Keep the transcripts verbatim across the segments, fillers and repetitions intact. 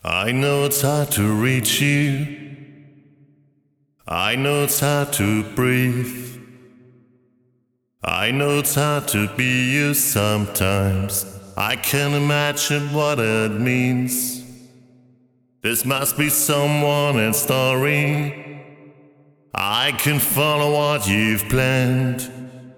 I know it's hard to reach you. I know it's hard to breathe. I know it's hard to be you sometimes. I can imagine what it means. This must be someone else's story. I can follow what you've planned.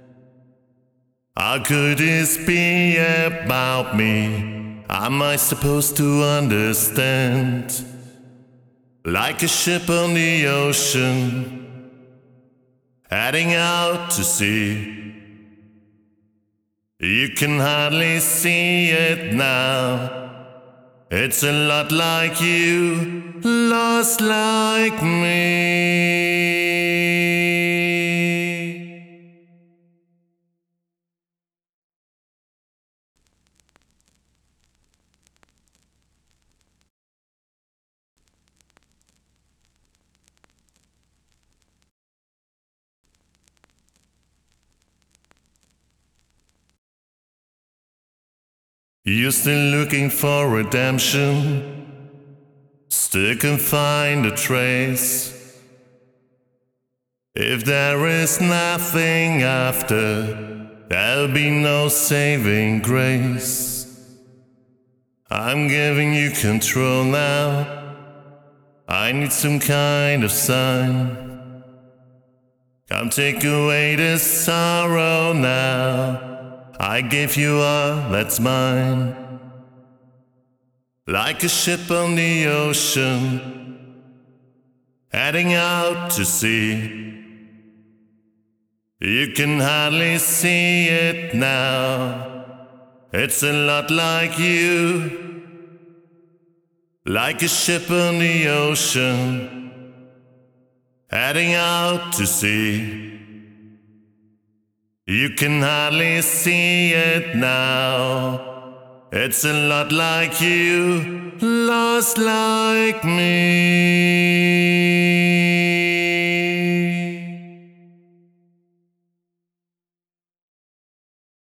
How could this be about me? Am I supposed to understand? Like a ship on the ocean, heading out to sea. You can hardly see it now. It's a lot like you, lost like me. You're still looking for redemption, still can find a trace. If there is nothing after, there'll be no saving grace. I'm giving you control now. I need some kind of sign. Come take away the sorrow now. I gave you all that's mine. Like a ship on the ocean, heading out to sea. You can hardly see it now. It's a lot like you. Like a ship on the ocean, heading out to sea. You can hardly see it now. It's a lot like you, lost like me.